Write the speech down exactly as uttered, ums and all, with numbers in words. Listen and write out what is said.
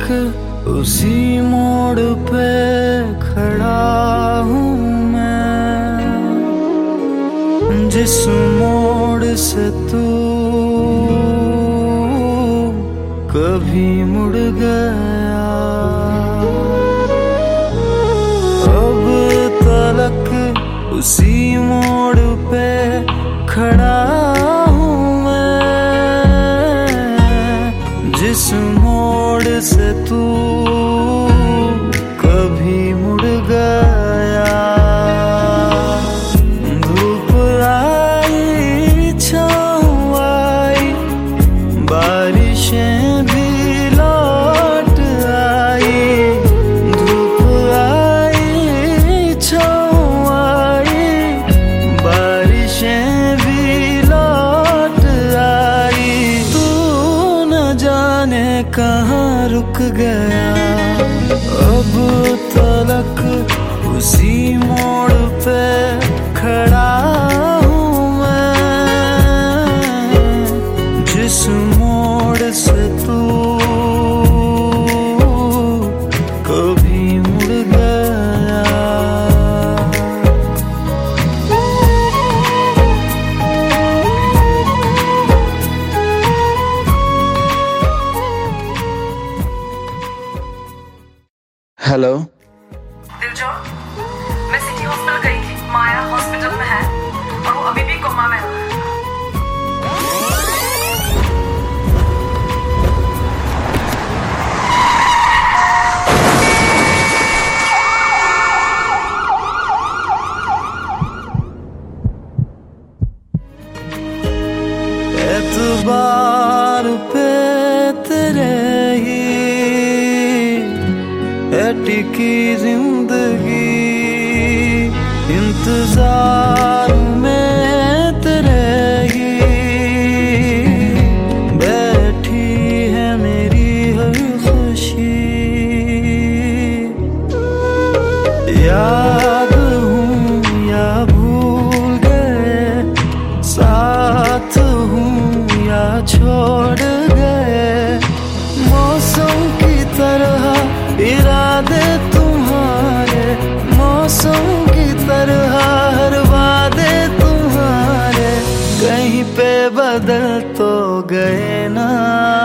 तलक उसी मोड़ पे खड़ा हूँ मैं, जिस मोड़ से तू कभी मुड़ गया। अब तलक उसी मोड़ पे खड़ा हूँ मैं, जिस मोड़ से तू कभी मुड़ गया। धूप आई छाँव आई, बारिशें भी लौट आई। धूप आई छाँव आई, बारिशें भी लौट आई। तू न जाने कहाँ रुक गया। अब तलक उसी मोड़ पे खड़ा हूँ मैं, जिस मोड़ से तू कभी मुड़ गया। हेलो दिलजोर, मैं सिटी हॉस्पिटल गई थी। माया हॉस्पिटल में है और वो अभी भी कोमा में है। एतबार पे तेरे ही टिकी जिंदगी, इंतजार में तेरे ही बैठी है मेरी हर खुशी। याद हूँ या भूल गए, साथ हूँ या छोड़ गए, मौसम की तरह इरादे तुम्हारे, मौसम की तरह हर वादे तुम्हारे, कहीं पे बदल तो गए ना।